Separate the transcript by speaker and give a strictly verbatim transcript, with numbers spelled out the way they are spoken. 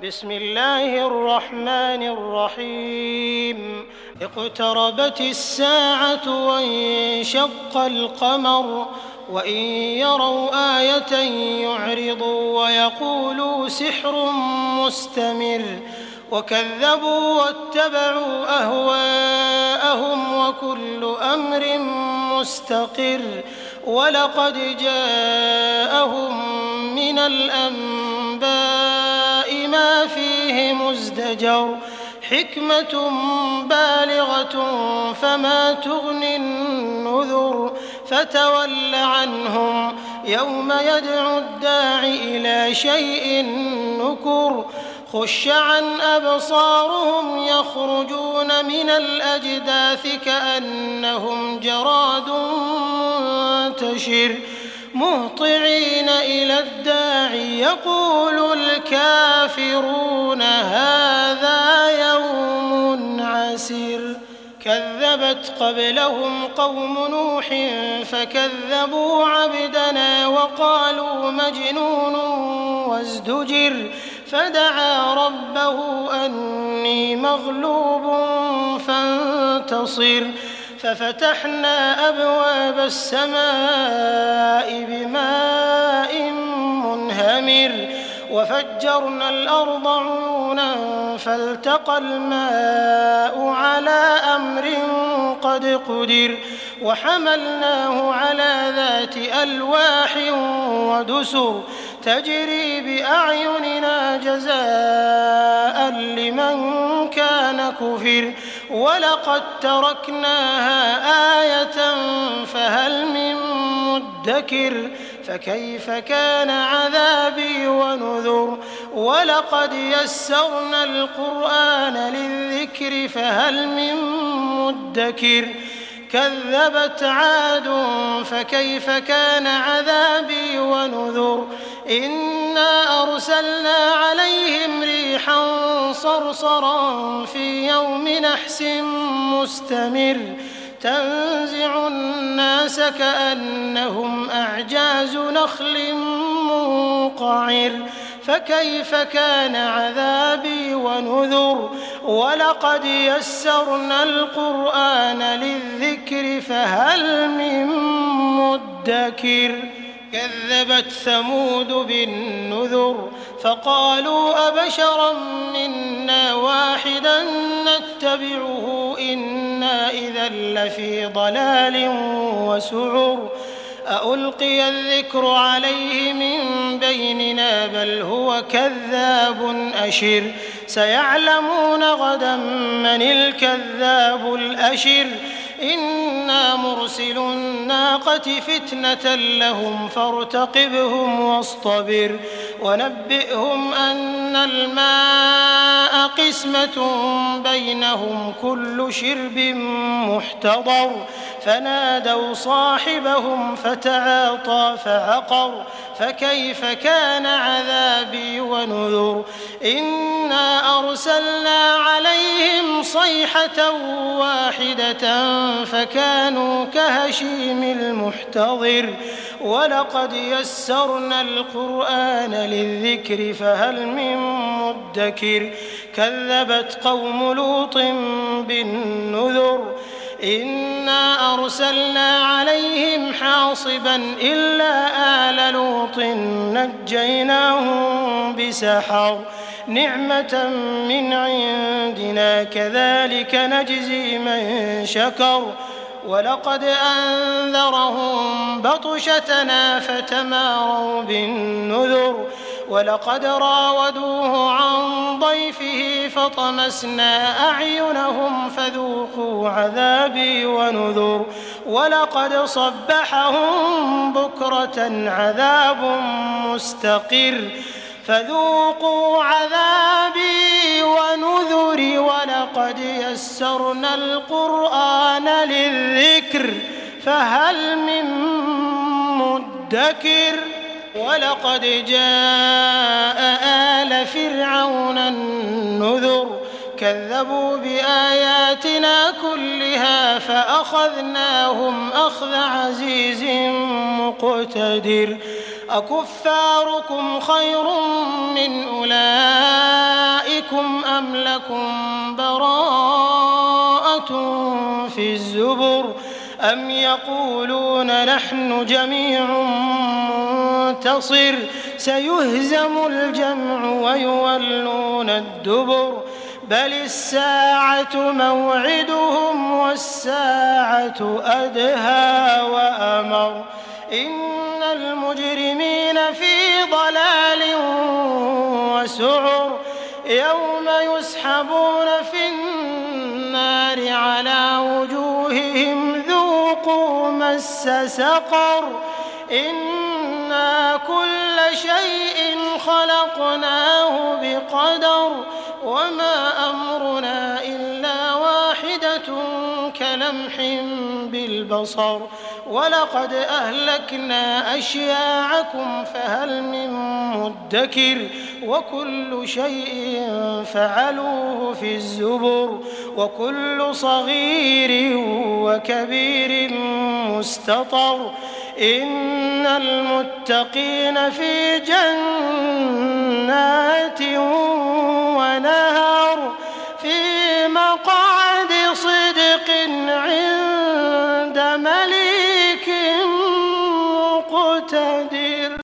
Speaker 1: بسم الله الرحمن الرحيم اقتربت الساعة وانشق القمر وإن يروا آية يعرضوا ويقولوا سحر مستمر وكذبوا واتبعوا أهواءهم وكل أمر مستقر ولقد جاءهم من الأنباء ما فيه مزدجر حكمة بالغة فما تغني النذر فتول عنهم يوم يدعو الداع إلى شيء نكر خش عن أبصارهم يخرجون من الأجداث كأنهم جراد منتشر مهطعين إلى الداع يقول الكافرون هذا يوم عسير كذبت قبلهم قوم نوح فكذبوا عبدنا وقالوا مجنون وازدجر فدعا ربه أني مغلوب فانتصر ففتحنا أبواب السماء بماء منهمر وفجرنا الأرض عيونا فالتقى الماء على أمر قد قدر وحملناه على ذات ألواح ودسر تجري بأعيننا جزاء لمن كان كفر ولقد تركناها آية فهل من مدكر فكيف كان عذابي ونذر ولقد يسرنا القرآن للذكر فهل من مدكر كذبت عاد فكيف كان عذابي ونذر إنا أرسلنا عليهم ريحا صرصرا في يوم نحس مستمر تنزع الناس كأنهم أعجاز نخل منقعر فكيف كان عذابي ونذر ولقد يسرنا القرآن للذكر فهل من مدكر كذبت ثمود بالنذر فقالوا أبشرا منا واحدا نتبعه إنا إذا لفي ضلال وسعر أألقي الذكر عليه من بيننا بل هو كذاب أشر سيعلمون غدا من الكذاب الأشر إنا مرسل الناقة فتنة لهم فارتقبهم واصطبر ونبئهم أن الماء قسمة بينهم كل شرب محتضر فنادوا صاحبهم فتعاطى فعقر فكيف كان عذابي ونذر إنا أرسلنا عليهم صيحة واحدة فكانوا كهشيم المحتضر ولقد يسرنا القرآن للذكر فهل من مدكر كذبت قوم لوط بالنذر إنا أرسلنا عليهم حاصبا إلا آل لوط نجيناهم بسحر نعمة من عندنا كذلك نجزي من شكر ولقد أنذرهم بطشتنا فتماروا بالنذر ولقد راودوه عن ضيفه فطمسنا أعينهم فذوقوا عذابي ونذر ولقد صبحهم بكرة عذاب مستقر فذوقوا عذابي ونذري ولقد يسرنا القرآن للذكر فهل من مدكر ولقد جاء آل فرعون النذر كذبوا بآياتنا كلها فأخذناهم أخذ عزيز مقتدر أكفاركم خير من أولئك لكم براءة في الزبر أم يقولون نحن جميع منتصر سيهزم الجمع ويولون الدبر بل الساعة موعدهم والساعة أدهى وأمر إن المجرمين في ضلال وسعر يوم يسحبون في النار على وجوههم ذوقوا مس سقر إنا كل شيء خلقناه بقدر وما أمرنا إلا واحدة كلمح بالبصر ولقد أهلكنا أشياعكم فهل من مدكر وكل شيء فعلوه في الزبر وكل صغير وكبير مستطر إن المتقين في جنة